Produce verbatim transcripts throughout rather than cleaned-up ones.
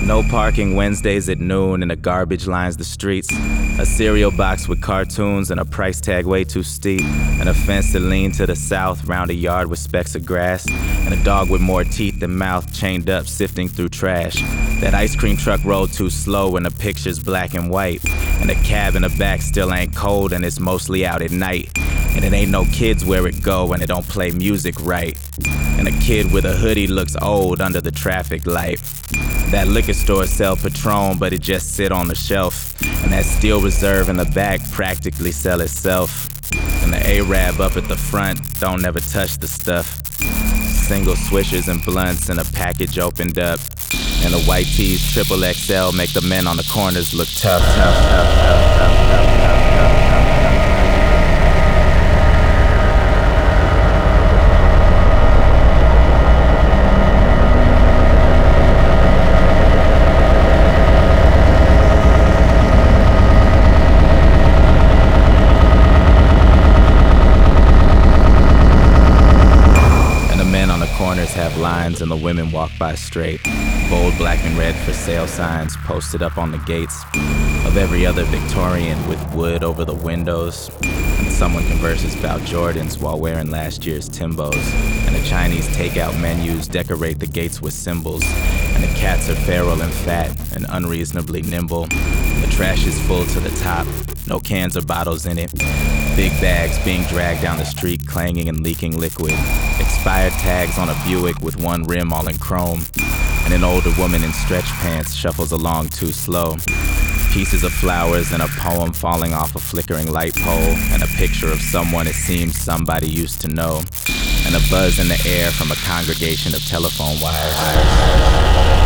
No parking Wednesdays at noon and a garbage lines the streets. A cereal box with cartoons and a price tag way too steep. And a fence that leaned to the south round a yard with specks of grass. And a dog with more teeth than mouth chained up sifting through trash. That ice cream truck rolled too slow and the picture's black and white. And the cab in the back still ain't cold and it's mostly out at night. And it ain't no kids where it go and it don't play music right. And a kid with a hoodie looks old under the traffic light. That liquor store sell Patron, but it just sit on the shelf. And that Steel Reserve in the back practically sell itself. And the Arab up at the front don't never touch the stuff. Single swishers and blunts and a package opened up. And the white tees triple X L make the men on the corners look tough, tough, tough, tough, tough, tough, tough, tough, tough. Corners have lines and the women walk by straight. Bold black and red for sale signs posted up on the gates of every other Victorian with wood over the windows. And someone converses about Jordans while wearing last year's Timbos. And the Chinese takeout menus decorate the gates with symbols. And the cats are feral and fat and unreasonably nimble. The trash is full to the top, no cans or bottles in it. Big bags being dragged down the street, clanging and leaking liquid. Expired tags on a Buick with one rim all in chrome. And an older woman in stretch pants shuffles along too slow. Pieces of flowers and a poem falling off a flickering light pole. And a picture of someone it seems somebody used to know. And a buzz in the air from a congregation of telephone wires.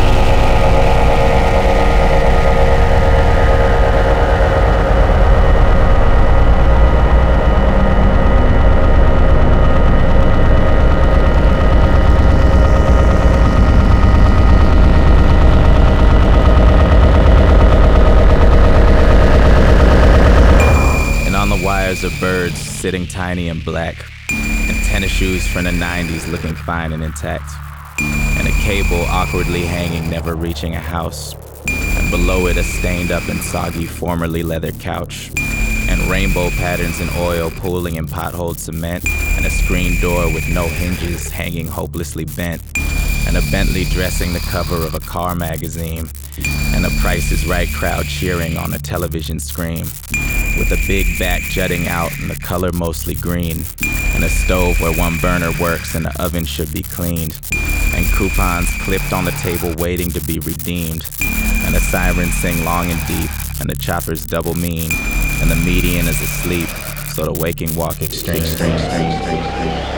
Wires of birds sitting tiny and black, and tennis shoes from the nineties looking fine and intact, and a cable awkwardly hanging, never reaching a house, and below it a stained up and soggy formerly leather couch, and rainbow patterns in oil pooling in potholed cement, and a screen door with no hinges hanging hopelessly bent, and a Bentley dressing the cover of a car magazine, and a Price is Right crowd cheering on a television screen, with a big back jutting out and the color mostly green, and a stove where one burner works and the oven should be cleaned, and coupons clipped on the table waiting to be redeemed, and the sirens sing long and deep, and the choppers double mean, and the median is asleep, so the waking walk extreme. extreme, extreme, extreme, extreme.